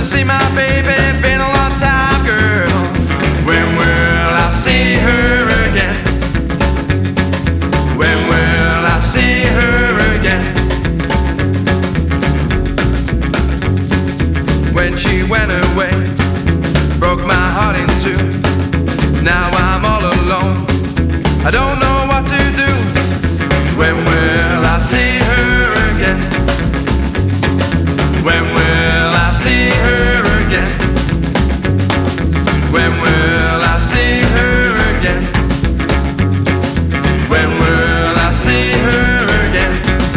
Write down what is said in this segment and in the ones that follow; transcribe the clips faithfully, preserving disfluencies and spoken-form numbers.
see my baby. Been a long time, girl. When will I see her again? When will I see her again? When she went away, broke my heart in two. Now I'm all alone, I don't know what to do. When will I see her again? When will I see her again? When will I see her again? When will I see her again?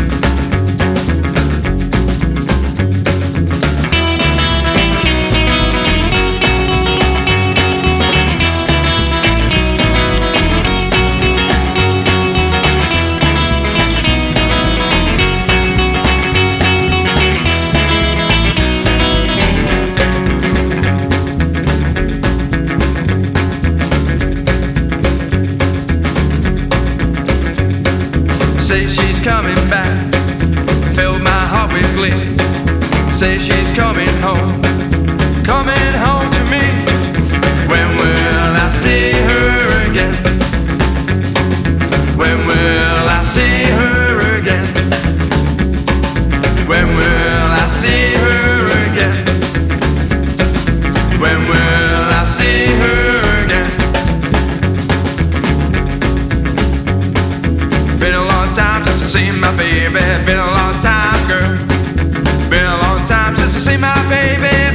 Say she's coming back, filled my heart with glee. Say she's coming home, coming home to me. When will I see her again? When will I see her again? When will I see her again? When will I see her again? Been a long time since I seen my baby. Been a long time, girl. Been a long time since I seen my baby.